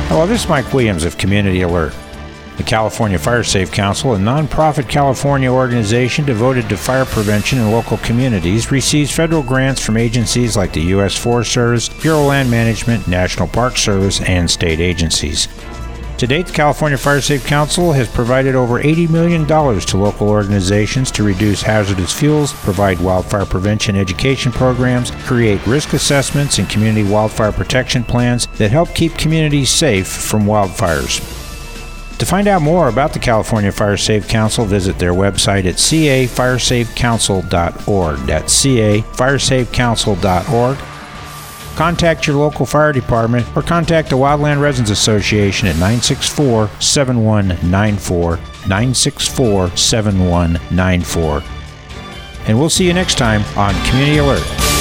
Hello, this is Mike Williams of Community Alert. The California Fire Safe Council, a nonprofit California organization devoted to fire prevention in local communities, receives federal grants from agencies like the U.S. Forest Service, Bureau of Land Management, National Park Service, and state agencies. To date, the California Fire Safe Council has provided over $80 million to local organizations to reduce hazardous fuels, provide wildfire prevention education programs, create risk assessments and community wildfire protection plans that help keep communities safe from wildfires. To find out more about the California Fire Safe Council, visit their website at cafiresafecouncil.org. That's cafiresafecouncil.org. Contact your local fire department or contact the Wildland Residents Association at 964-7194, 964-7194. And we'll see you next time on Community Alert.